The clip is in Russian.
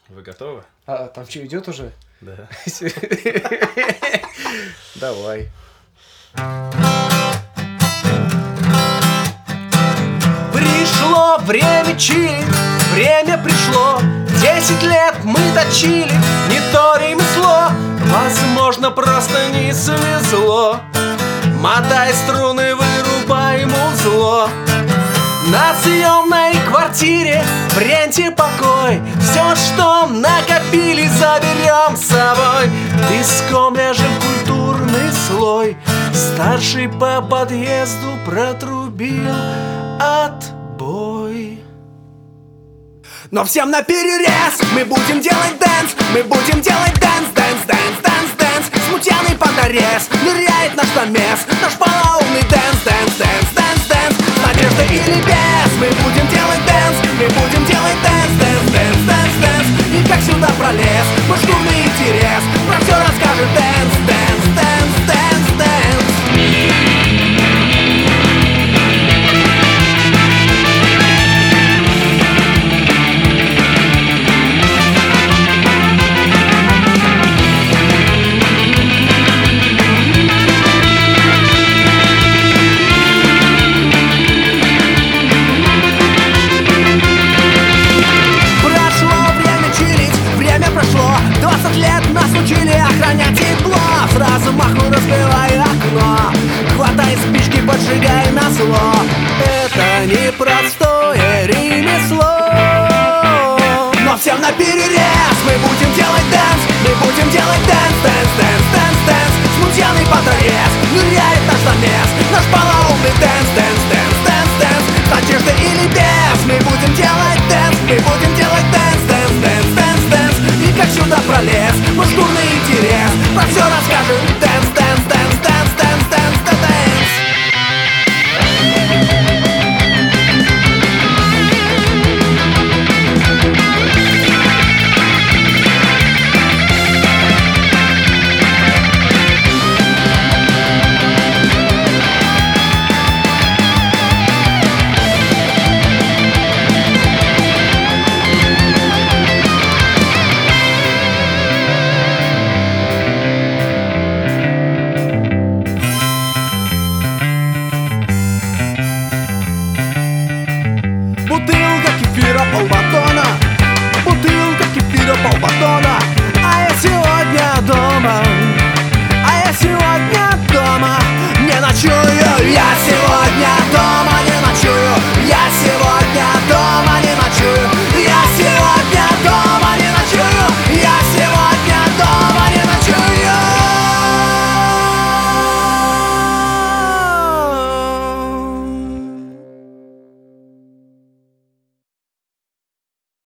Вы готовы? А там что, идет уже? Да. Давай. Пришло время чилить, время пришло. 10 лет мы точили не то ремесло. Возможно, просто не свезло. Мотай струны, вырубай музло. На съемной квартире в ренте покой. Все, что накопили, заберем с собой. Песком ляжем культурный слой. Старший по подъезду протрубил отбой. Но всем на перерез мы будем делать дэнс. Мы будем делать дэнс, дэнс, дэнс, дэнс, дэнс. Смутьяный подорез ныряет наш замес. Наш полоумный дэнс, дэнс, дэнс, дэнс, дэнс. Надежда или без, мы будем делать дэнс. Мы будем делать дэнс, дэнс, дэнс, дэнс, дэнс. И как сюда пролез мой шкурный интерес. Про все расскажет дэнс, дэнс, дэнс, дэнс, дэнс. Охранять тепло, сразу махну, разбивай окно. Хватай спички, поджигай на зло. Это непростое ремесло. Но всем на перерез мы будем делать дэнс. Мы будем делать дэнс, дэнс, дэнс, дэнс, дэнс. Смутьяный подорез ныряет наш замес. Наш полоумный дэнс, дэнс, дэнс, дэнс, дэнс. Надежда или без, мы будем делать дэнс. Мы будем делать дэнс, дэнс, дэнс, дэнс, дэнс. И как сюда пролез